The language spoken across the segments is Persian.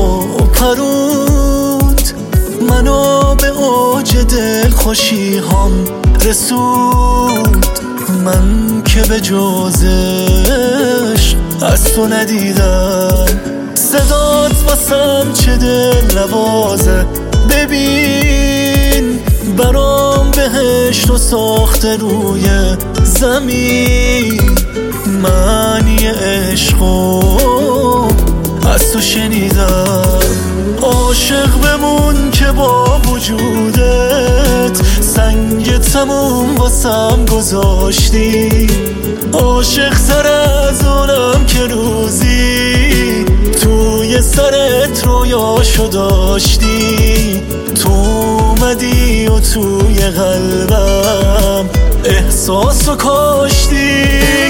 پرود منو به اوج دل خوشی هم رسود. من که به جزش از تو ندیدم، صدات واسم چه دل نوازه. ببین برام بهشت و ساخته روی زمین. معنی عشقو از تو شنیدم. عاشق بمون که با وجودت سنگ تموم واسم گذاشتی. عاشق تر از اونم که روزی توی سرت رویاشو داشتی. تو اومدی و توی قلبم احساسو کاشتی.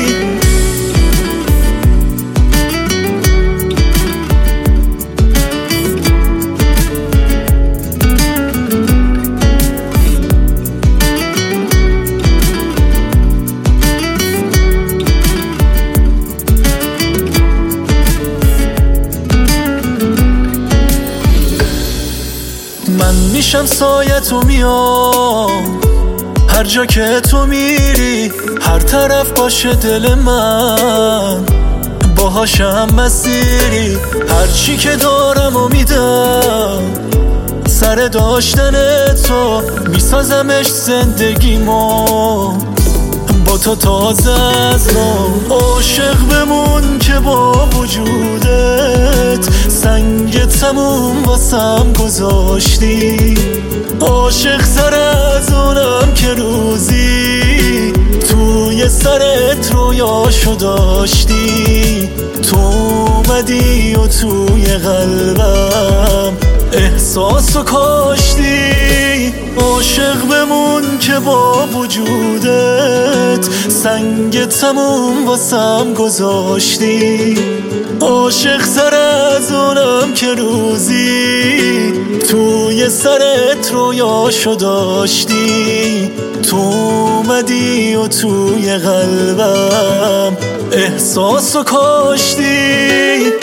من میشم سایه تو میام هر جا که تو میری. هر طرف باشه دل من باهاشم مسیری. هر چی که دارم و میدم سر داشتن تو. میسازمش زندگیمو با تو تازه از نو. عاشق بمون که با وجودت سنگ تموم واسم گذاشتی. عاشق تر از اونم که روزی توی سرت رویاشو داشتی. تو اومدی و توی قلبم احساسو کاشتی. عاشق بمون که با وجودت سنگ تموم واسم گذاشتی. عاشق تر از اونم که روزی توی سرت رویاشو داشتی. تو اومدی و توی قلبم احساسو کاشتی.